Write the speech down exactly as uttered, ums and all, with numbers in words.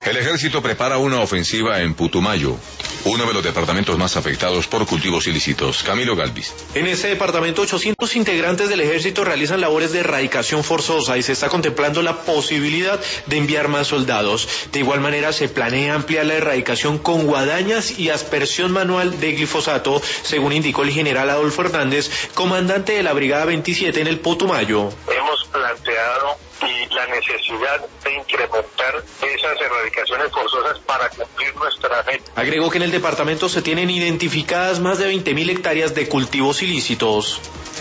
El ejército prepara una ofensiva en Putumayo, uno de los departamentos más afectados por cultivos ilícitos. Camilo Galvis. En este departamento, ochocientos integrantes del ejército realizan labores de erradicación forzosa y se está contemplando la posibilidad de enviar más soldados. De igual manera, se planea ampliar la erradicación con guadañas y aspersión manual de glifosato, según indicó el general Adolfo Hernández, comandante de la Brigada veintisiete en el Putumayo. Hemos planteado y la necesidad de incrementar esas erradicaciones forzosas para cumplir nuestra meta. Agregó que en el departamento se tienen identificadas más de veinte mil hectáreas de cultivos ilícitos.